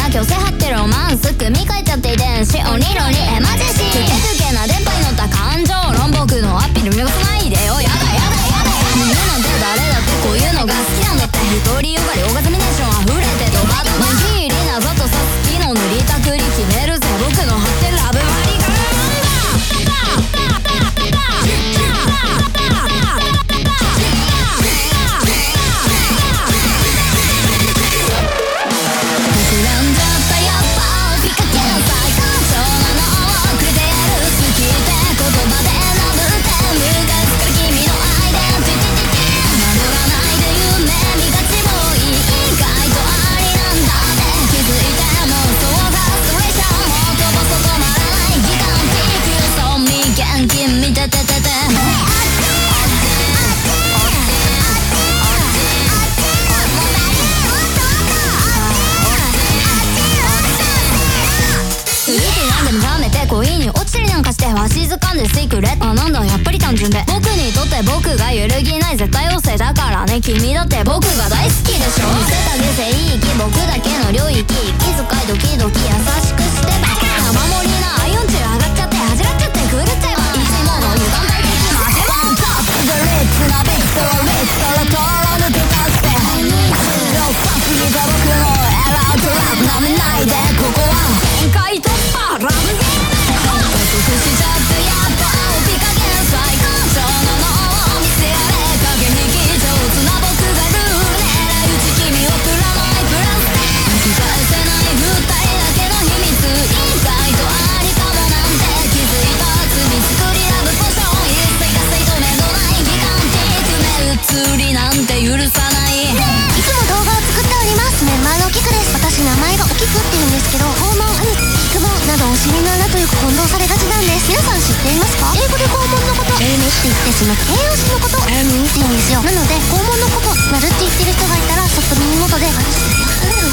虚勢張ってロマンス組み替えちゃって遺伝子鬼ロリエマジシートゥケトゥケな電波に乗った感情論僕のアピール見逃さないでよ。やだやだやだみんななんて誰だってこういうのが好きなんだって。独りよがりオーガズミネーション溢れてドバドバギリなざとさ好きの塗りたくり決めるぜ僕の張ってるラブマリガ恋に落ちたりなんかしてわしづかんでシークレット。あ、なんだやっぱり単純で僕にとって僕が揺るぎない絶対妖精だからね。君だって僕が大好きでしょ。見せたげ聖域僕だけの領域気遣いドキドキ優しくしてバカ守りなアイオン値上がっちゃって恥じらっちゃって狂っちゃえばいつもの油断大敵マジワントップでリッチなビクトリーから通ら抜け出してロックパスにが僕のエラートラップ舐めないでここは限界突破ラブゲームしちゃってやっぱ起き加減最高潮の脳を見せられ影引き上手な僕がルール狙い撃ち君をプラマイプラスで引き返せない二人だけの秘密意外とありかもなんて気づいた罪作りラブポーション一斉がせいとめどないギガンティック目移りなんて許さないいつも動画を作っておりますメンバーのおきくです。私名前がおきくって言うんですけど訪問アニキクモなどお尻の穴とよく混同されがちなんです。皆さん知っていますか？英語で肛門のことエイメって言ってしまう形容詞のことエイミって言うんですよ。なので肛門のことなるって言ってる人がいたらちょっと耳元で私